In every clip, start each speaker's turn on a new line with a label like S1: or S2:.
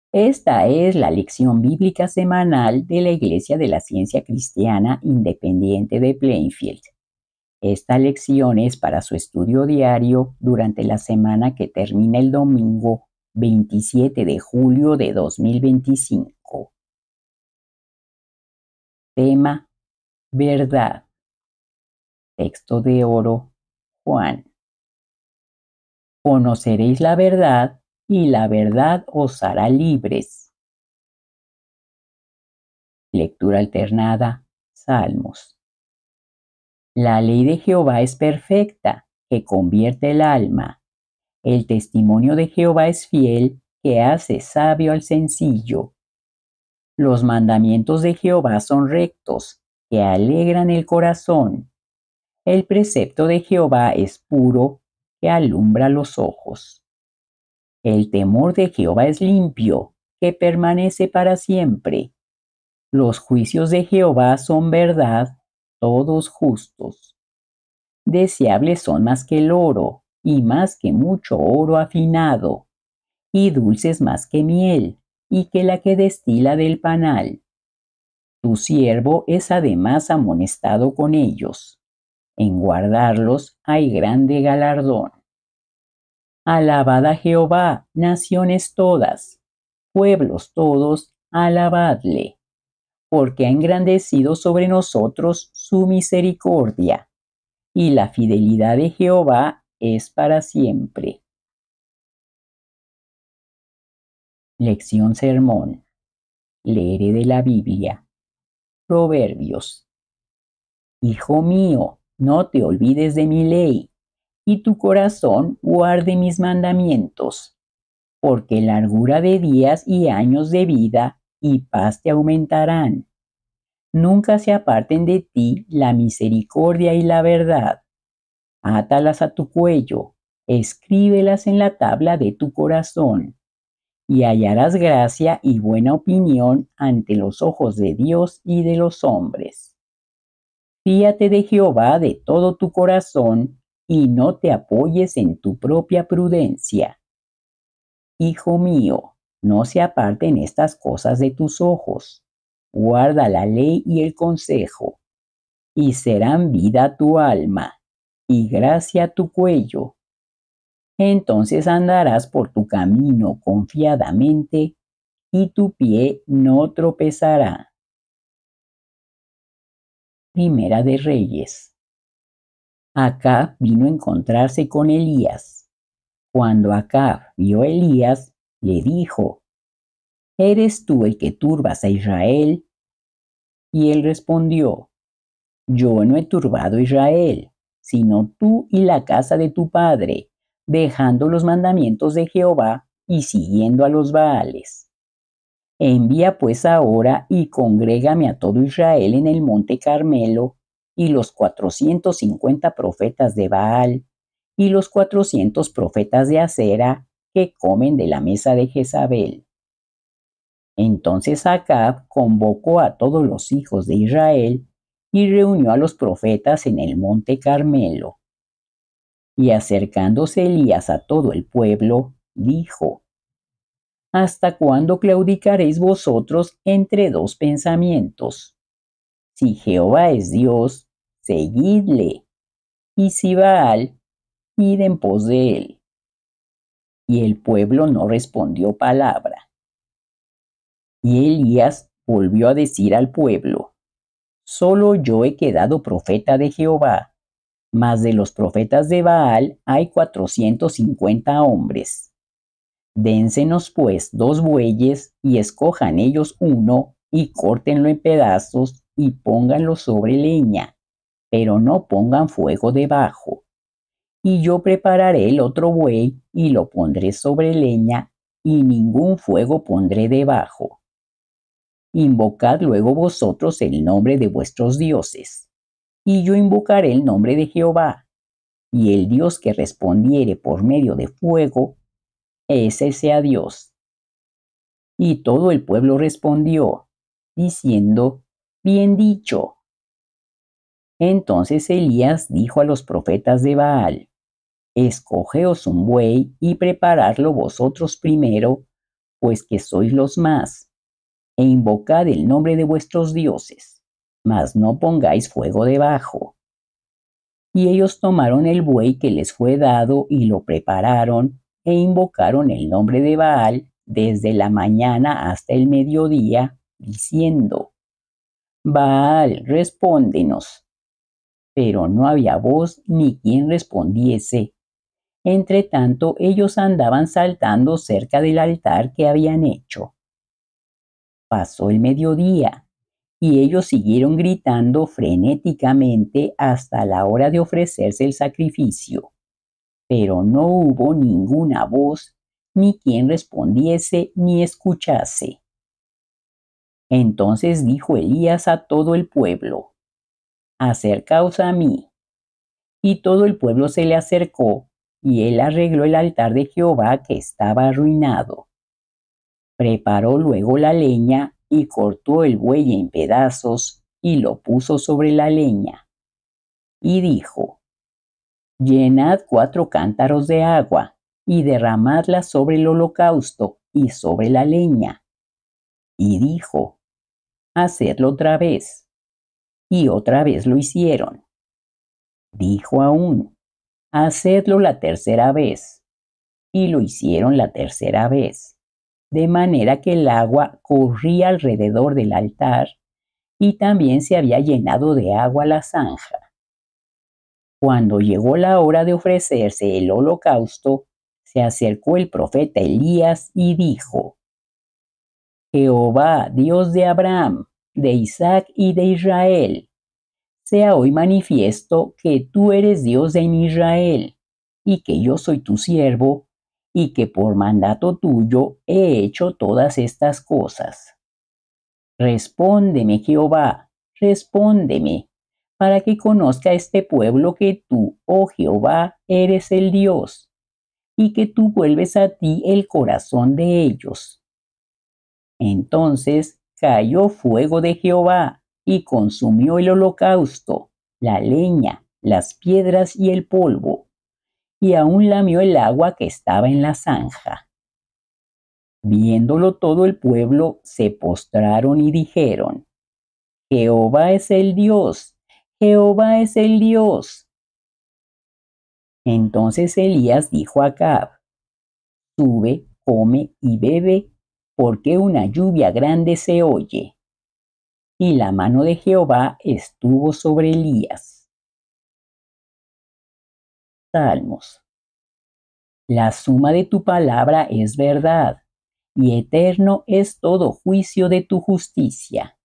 S1: Esta es la lección bíblica semanal de la Iglesia de la Ciencia Cristiana Independiente de Plainfield. Esta lección es para su estudio diario durante la semana que termina el domingo 27 de julio de 2025. Tema: verdad. Texto de oro: Juan. Conoceréis la verdad, y la verdad os hará libres. Lectura alternada: Salmos. La ley de Jehová es perfecta, que convierte el alma. El testimonio de Jehová es fiel, que hace sabio al sencillo. Los mandamientos de Jehová son rectos, que alegran el corazón. El precepto de Jehová es puro, que alumbra los ojos. El temor de Jehová es limpio, que permanece para siempre. Los juicios de Jehová son verdad, todos justos. Deseables son más que el oro, y más que mucho oro afinado, y dulces más que miel, y que la que destila del panal. Tu siervo es además amonestado con ellos. En guardarlos hay grande galardón. Alabad a Jehová, naciones todas, pueblos todos, alabadle, porque ha engrandecido sobre nosotros su misericordia, y la fidelidad de Jehová es para siempre. Lección sermón. Leeré de la Biblia. Proverbios. Hijo mío, no te olvides de mi ley, y tu corazón guarde mis mandamientos, porque largura de días y años de vida y paz te aumentarán. Nunca se aparten de ti la misericordia y la verdad. Átalas a tu cuello, escríbelas en la tabla de tu corazón, y hallarás gracia y buena opinión ante los ojos de Dios y de los hombres. Fíate de Jehová de todo tu corazón, y no te apoyes en tu propia prudencia. Hijo mío, no se aparten estas cosas de tus ojos. Guarda la ley y el consejo, y serán vida a tu alma, y gracia a tu cuello. Entonces andarás por tu camino confiadamente, y tu pie no tropezará. Primera de Reyes. Acab vino a encontrarse con Elías. Cuando Acab vio a Elías, le dijo: ¿Eres tú el que turbas a Israel? Y él respondió: Yo no he turbado a Israel, sino tú y la casa de tu padre, dejando los mandamientos de Jehová y siguiendo a los Baales. Envía pues ahora y congrégame a todo Israel en el monte Carmelo, y los 450 profetas de Baal, y los 400 profetas de Acera, que comen de la mesa de Jezabel. Entonces Acab convocó a todos los hijos de Israel, y reunió a los profetas en el monte Carmelo. Y acercándose Elías a todo el pueblo, dijo: ¿Hasta cuándo claudicaréis vosotros entre dos pensamientos? Si Jehová es Dios, seguidle, y si Baal, id en pos de él. Y el pueblo no respondió palabra. Y Elías volvió a decir al pueblo: Solo yo he quedado profeta de Jehová, mas de los profetas de Baal hay 450 hombres. Dénsenos pues 2 bueyes, y escojan ellos uno, y córtenlo en pedazos, y pónganlo sobre leña, pero no pongan fuego debajo. Y yo prepararé el otro buey, y lo pondré sobre leña, y ningún fuego pondré debajo. Invocad luego vosotros el nombre de vuestros dioses, y yo invocaré el nombre de Jehová, y el Dios que respondiere por medio de fuego, ese sea Dios. Y todo el pueblo respondió, diciendo: Bien dicho. Entonces Elías dijo a los profetas de Baal: Escogeos un buey y preparadlo vosotros primero, pues que sois los más, e invocad el nombre de vuestros dioses, mas no pongáis fuego debajo. Y ellos tomaron el buey que les fue dado y lo prepararon, e invocaron el nombre de Baal desde la mañana hasta el mediodía, diciendo: Baal, respóndenos. Pero no había voz ni quien respondiese. Entre tanto, ellos andaban saltando cerca del altar que habían hecho. Pasó el mediodía, y ellos siguieron gritando frenéticamente hasta la hora de ofrecerse el sacrificio. Pero no hubo ninguna voz, ni quien respondiese ni escuchase. Entonces dijo Elías a todo el pueblo: Acercaos a mí. Y todo el pueblo se le acercó, y él arregló el altar de Jehová que estaba arruinado. Preparó luego la leña y cortó el buey en pedazos y lo puso sobre la leña. Y dijo: Llenad 4 cántaros de agua y derramadla sobre el holocausto y sobre la leña. Y dijo: Hacedlo otra vez. Y otra vez lo hicieron. Dijo aún: Hacedlo la tercera vez. Y lo hicieron la tercera vez, de manera que el agua corría alrededor del altar y también se había llenado de agua la zanja. Cuando llegó la hora de ofrecerse el holocausto, se acercó el profeta Elías y dijo: Jehová, Dios de Abraham, de Isaac y de Israel, sea hoy manifiesto que tú eres Dios en Israel, y que yo soy tu siervo, y que por mandato tuyo he hecho todas estas cosas. Respóndeme, Jehová, respóndeme, para que conozca este pueblo que tú, oh Jehová, eres el Dios, y que tú vuelves a ti el corazón de ellos. Entonces cayó fuego de Jehová y consumió el holocausto, la leña, las piedras y el polvo, y aún lamió el agua que estaba en la zanja. Viéndolo todo el pueblo se postraron y dijeron: Jehová es el Dios, Jehová es el Dios. Entonces Elías dijo a Acab: Sube, come y bebe, porque una lluvia grande se oye. Y la mano de Jehová estuvo sobre Elías. Salmos. La suma de tu palabra es verdad, y eterno es todo juicio de tu justicia.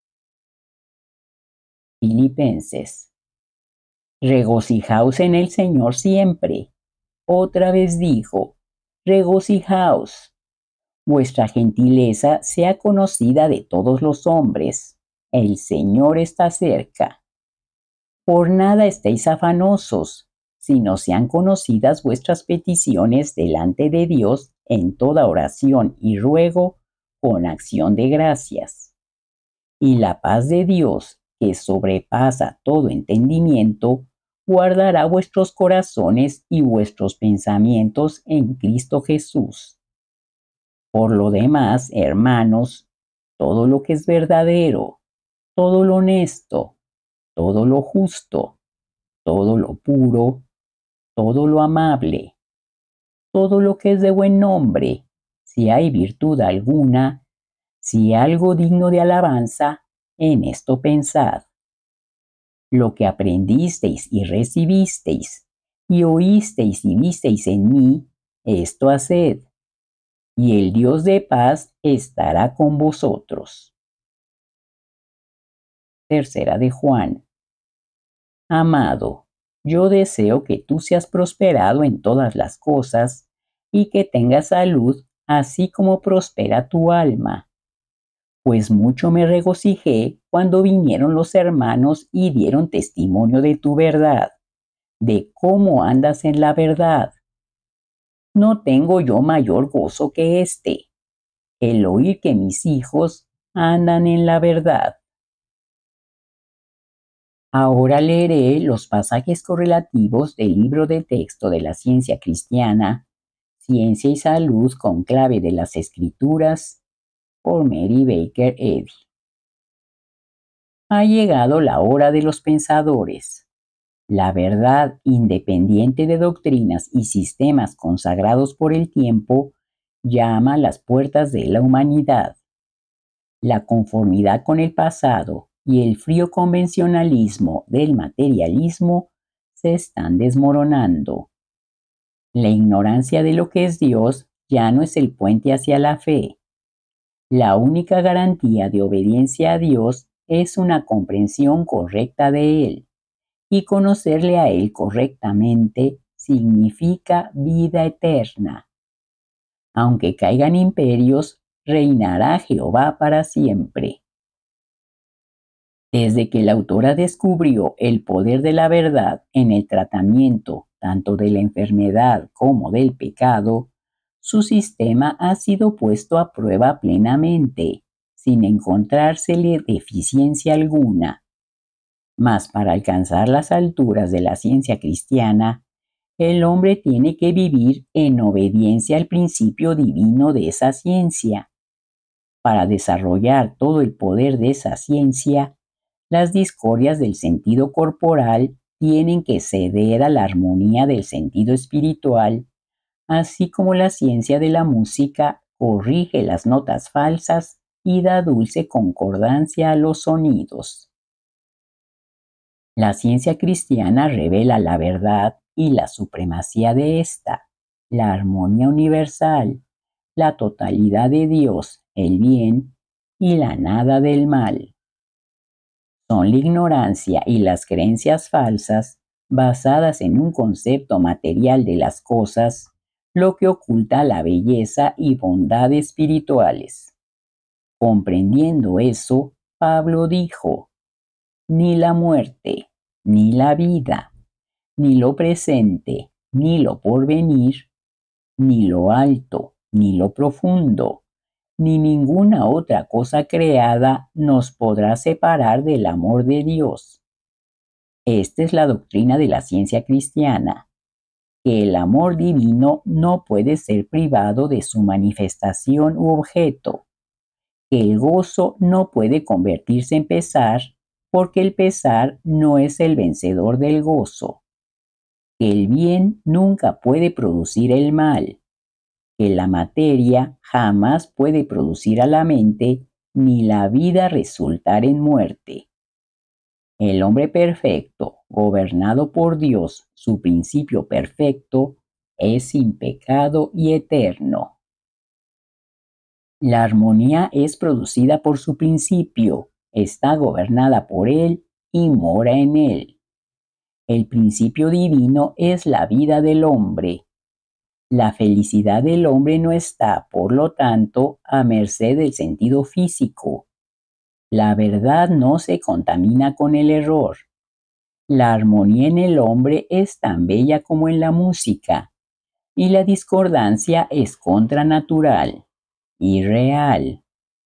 S1: Filipenses. Regocijaos en el Señor siempre. Otra vez dijo: regocijaos. Vuestra gentileza sea conocida de todos los hombres. El Señor está cerca. Por nada estéis afanosos, sino sean conocidas vuestras peticiones delante de Dios en toda oración y ruego con acción de gracias. Y la paz de Dios, que sobrepasa todo entendimiento, guardará vuestros corazones y vuestros pensamientos en Cristo Jesús. Por lo demás, hermanos, todo lo que es verdadero, todo lo honesto, todo lo justo, todo lo puro, todo lo amable, todo lo que es de buen nombre, si hay virtud alguna, si algo digno de alabanza, en esto pensad. Lo que aprendisteis y recibisteis, y oísteis y visteis en mí, esto haced, y el Dios de paz estará con vosotros. Tercera de Juan. Amado, yo deseo que tú seas prosperado en todas las cosas y que tengas salud, así como prospera tu alma. Pues mucho me regocijé cuando vinieron los hermanos y dieron testimonio de tu verdad, de cómo andas en la verdad. No tengo yo mayor gozo que este, el oír que mis hijos andan en la verdad. Ahora leeré los pasajes correlativos del libro de texto de la ciencia cristiana, Ciencia y salud con clave de las escrituras, por Mary Baker Eddy. Ha llegado la hora de los pensadores. La verdad, independiente de doctrinas y sistemas consagrados por el tiempo, llama a las puertas de la humanidad. La conformidad con el pasado y el frío convencionalismo del materialismo se están desmoronando. La ignorancia de lo que es Dios ya no es el puente hacia la fe. La única garantía de obediencia a Dios es una comprensión correcta de Él, y conocerle a Él correctamente significa vida eterna. Aunque caigan imperios, reinará Jehová para siempre. Desde que la autora descubrió el poder de la verdad en el tratamiento tanto de la enfermedad como del pecado, su sistema ha sido puesto a prueba plenamente, sin encontrársele deficiencia alguna. Mas para alcanzar las alturas de la ciencia cristiana, el hombre tiene que vivir en obediencia al principio divino de esa ciencia. Para desarrollar todo el poder de esa ciencia, las discordias del sentido corporal tienen que ceder a la armonía del sentido espiritual, así como la ciencia de la música corrige las notas falsas y da dulce concordancia a los sonidos. La ciencia cristiana revela la verdad y la supremacía de ésta, la armonía universal, la totalidad de Dios, el bien y la nada del mal. Son la ignorancia y las creencias falsas, basadas en un concepto material de las cosas, lo que oculta la belleza y bondad espirituales. Comprendiendo eso, Pablo dijo: ni la muerte, ni la vida, ni lo presente, ni lo porvenir, ni lo alto, ni lo profundo, ni ninguna otra cosa creada nos podrá separar del amor de Dios. Esta es la doctrina de la ciencia cristiana, que el amor divino no puede ser privado de su manifestación u objeto, que el gozo no puede convertirse en pesar, porque el pesar no es el vencedor del gozo, que el bien nunca puede producir el mal, que la materia jamás puede producir a la mente, ni la vida resultar en muerte. El hombre perfecto, gobernado por Dios, su principio perfecto, es sin pecado y eterno. La armonía es producida por su principio, está gobernada por él y mora en él. El principio divino es la vida del hombre. La felicidad del hombre no está, por lo tanto, a merced del sentido físico. La verdad no se contamina con el error. La armonía en el hombre es tan bella como en la música, y la discordancia es contranatural, irreal.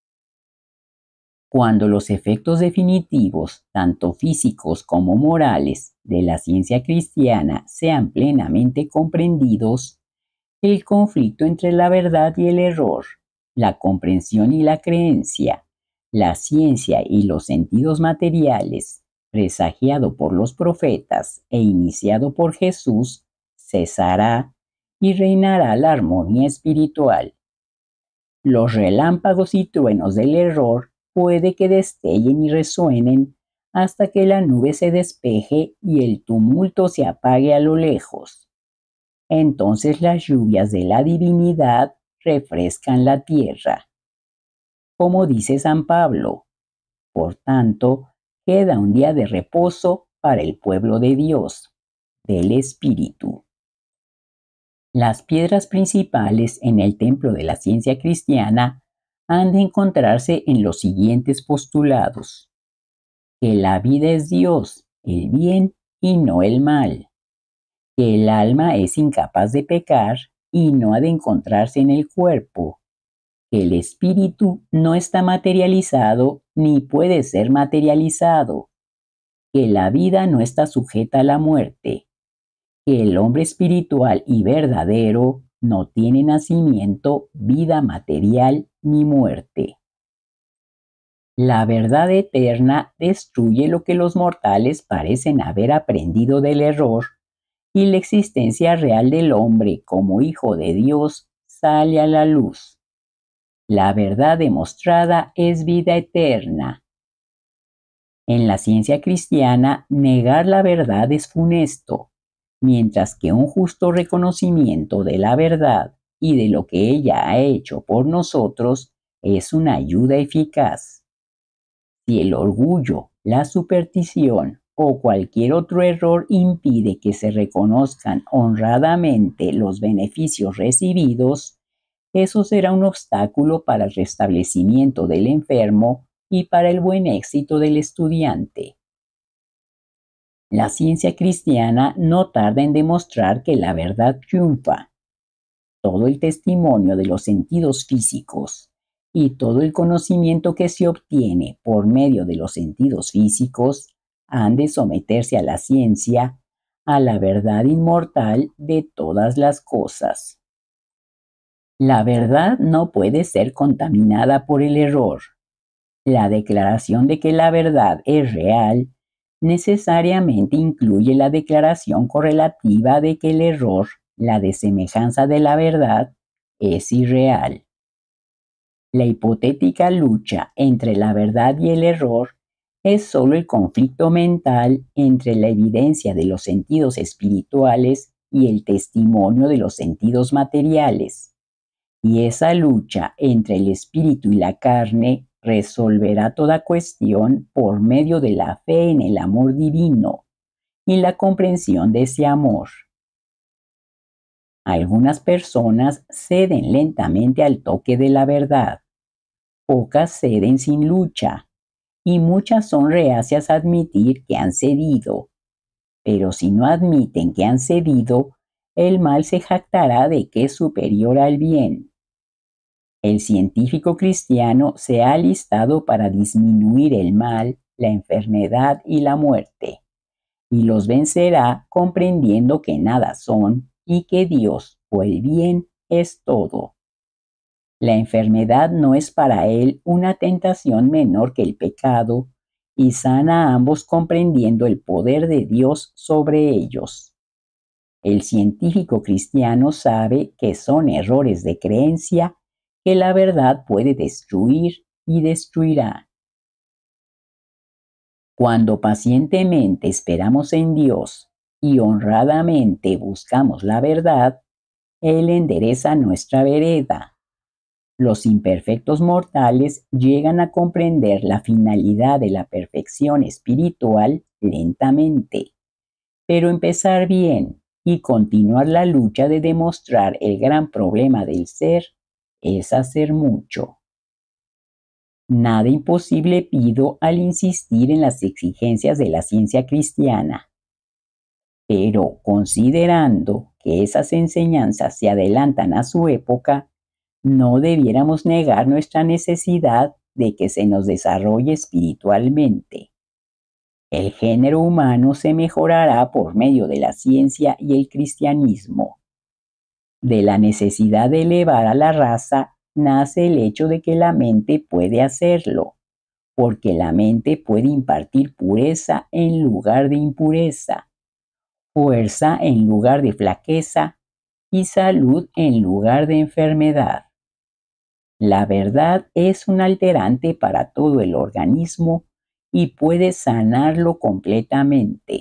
S1: Cuando los efectos definitivos, tanto físicos como morales, de la ciencia cristiana sean plenamente comprendidos, el conflicto entre la verdad y el error, la comprensión y la creencia, la ciencia y los sentidos materiales, presagiado por los profetas e iniciado por Jesús, cesará y reinará la armonía espiritual. Los relámpagos y truenos del error puede que destellen y resuenen hasta que la nube se despeje y el tumulto se apague a lo lejos. Entonces las lluvias de la divinidad refrescan la tierra. Como dice San Pablo, por tanto, queda un día de reposo para el pueblo de Dios, del Espíritu. Las piedras principales en el templo de la ciencia cristiana han de encontrarse en los siguientes postulados: que la vida es Dios, el bien y no el mal, que el alma es incapaz de pecar y no ha de encontrarse en el cuerpo, que el espíritu no está materializado ni puede ser materializado, que la vida no está sujeta a la muerte, que el hombre espiritual y verdadero no tiene nacimiento, vida material ni muerte. La verdad eterna destruye lo que los mortales parecen haber aprendido del error, y la existencia real del hombre como hijo de Dios sale a la luz. La verdad demostrada es vida eterna. En la ciencia cristiana, negar la verdad es funesto, mientras que un justo reconocimiento de la verdad y de lo que ella ha hecho por nosotros es una ayuda eficaz. Si el orgullo, la superstición o cualquier otro error impide que se reconozcan honradamente los beneficios recibidos, eso será un obstáculo para el restablecimiento del enfermo y para el buen éxito del estudiante. La ciencia cristiana no tarda en demostrar que la verdad triunfa. Todo el testimonio de los sentidos físicos y todo el conocimiento que se obtiene por medio de los sentidos físicos han de someterse a la ciencia, a la verdad inmortal de todas las cosas. La verdad no puede ser contaminada por el error. La declaración de que la verdad es real necesariamente incluye la declaración correlativa de que el error, la desemejanza de la verdad, es irreal. La hipotética lucha entre la verdad y el error es solo el conflicto mental entre la evidencia de los sentidos espirituales y el testimonio de los sentidos materiales. Y esa lucha entre el espíritu y la carne resolverá toda cuestión por medio de la fe en el amor divino y la comprensión de ese amor. Algunas personas ceden lentamente al toque de la verdad, pocas ceden sin lucha, y muchas son reacias a admitir que han cedido. Pero si no admiten que han cedido, el mal se jactará de que es superior al bien. El científico cristiano se ha alistado para disminuir el mal, la enfermedad y la muerte, y los vencerá comprendiendo que nada son y que Dios o el bien es todo. La enfermedad no es para él una tentación menor que el pecado, y sana a ambos comprendiendo el poder de Dios sobre ellos. El científico cristiano sabe que son errores de creencia que la verdad puede destruir y destruirá. Cuando pacientemente esperamos en Dios y honradamente buscamos la verdad, Él endereza nuestra vereda. Los imperfectos mortales llegan a comprender la finalidad de la perfección espiritual lentamente, pero empezar bien y continuar la lucha de demostrar el gran problema del ser es hacer mucho. Nada imposible pido al insistir en las exigencias de la ciencia cristiana, pero considerando que esas enseñanzas se adelantan a su época, no debiéramos negar nuestra necesidad de que se nos desarrolle espiritualmente. El género humano se mejorará por medio de la ciencia y el cristianismo. De la necesidad de elevar a la raza nace el hecho de que la mente puede hacerlo, porque la mente puede impartir pureza en lugar de impureza, fuerza en lugar de flaqueza y salud en lugar de enfermedad. La verdad es un alterante para todo el organismo y puede sanarlo completamente.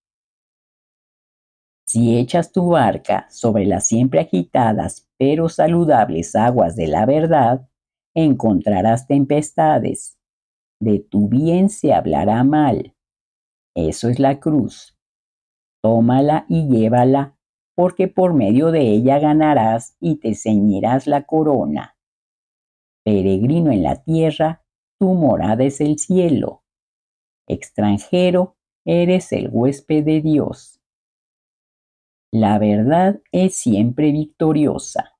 S1: Si echas tu barca sobre las siempre agitadas pero saludables aguas de la verdad, encontrarás tempestades. De tu bien se hablará mal. Eso es la cruz. Tómala y llévala, porque por medio de ella ganarás y te ceñirás la corona. Peregrino en la tierra, tu morada es el cielo. Extranjero, eres el huésped de Dios. La verdad es siempre victoriosa.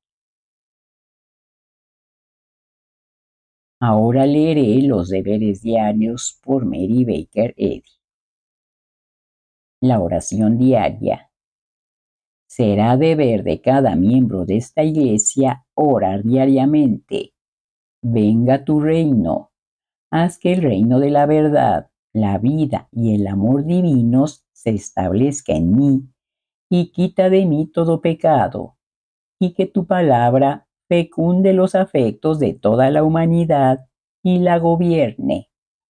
S1: Ahora leeré los deberes diarios por Mary Baker Eddy. La oración diaria. Será deber de cada miembro de esta iglesia orar diariamente. Venga tu reino. Haz que el reino de la verdad, la vida y el amor divinos se establezca en mí y quita de mí todo pecado, y que tu palabra fecunde los afectos de toda la humanidad y la gobierne.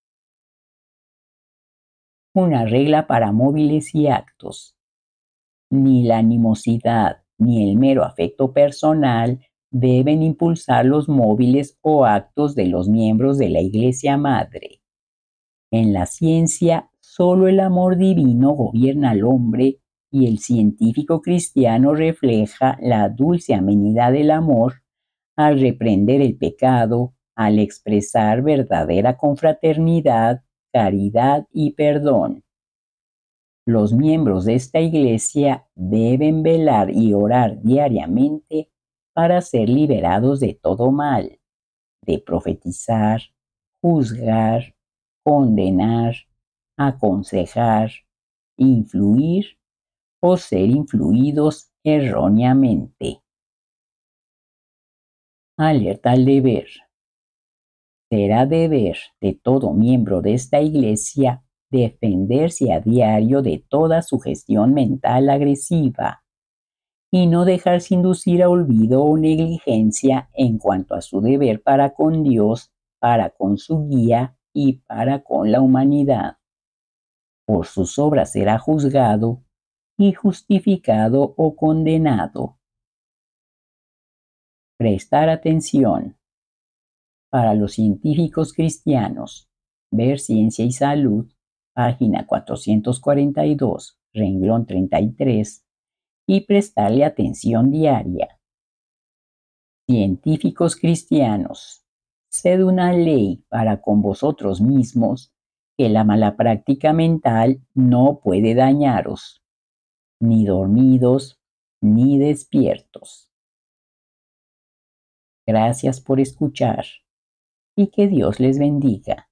S1: Una regla para móviles y actos. Ni la animosidad ni el mero afecto personal deben impulsar los móviles o actos de los miembros de la Iglesia Madre. En la ciencia, solo el amor divino gobierna al hombre y el científico cristiano refleja la dulce amenidad del amor al reprender el pecado, al expresar verdadera confraternidad, caridad y perdón. Los miembros de esta iglesia deben velar y orar diariamente para ser liberados de todo mal, de profetizar, juzgar, condenar, aconsejar, influir o ser influidos erróneamente. Alerta al deber. Será deber de todo miembro de esta iglesia defenderse a diario de toda sugestión mental agresiva y no dejarse inducir a olvido o negligencia en cuanto a su deber para con Dios, para con su guía y para con la humanidad. Por sus obras será juzgado y justificado o condenado. Prestar atención. Para los científicos cristianos, ver Ciencia y Salud, página 442, renglón 33, y prestarle atención diaria. Científicos cristianos, sed una ley para con vosotros mismos, que la mala práctica mental no puede dañaros, ni dormidos, ni despiertos. Gracias por escuchar y que Dios les bendiga.